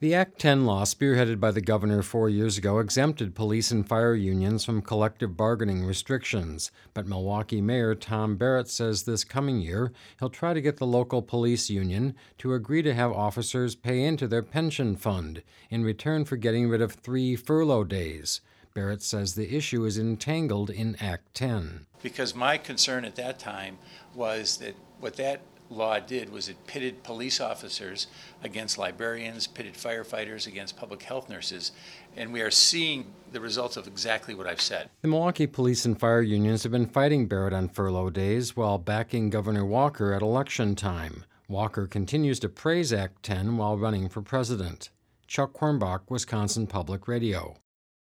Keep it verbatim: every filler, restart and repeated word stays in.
The Act ten law, spearheaded by the governor four years ago, exempted police and fire unions from collective bargaining restrictions. But Milwaukee Mayor Tom Barrett says this coming year he'll try to get the local police union to agree to have officers pay into their pension fund in return for getting rid of three furlough days. Barrett says the issue is entangled in Act ten. Because my concern at that time was that what that law did was it pitted police officers against librarians, pitted firefighters against public health nurses, and we are seeing the results of exactly what I've said. The Milwaukee police and fire unions have been fighting Barrett on furlough days while backing Governor Walker at election time. Walker continues to praise Act ten while running for president. Chuck Hornbach, Wisconsin Public Radio.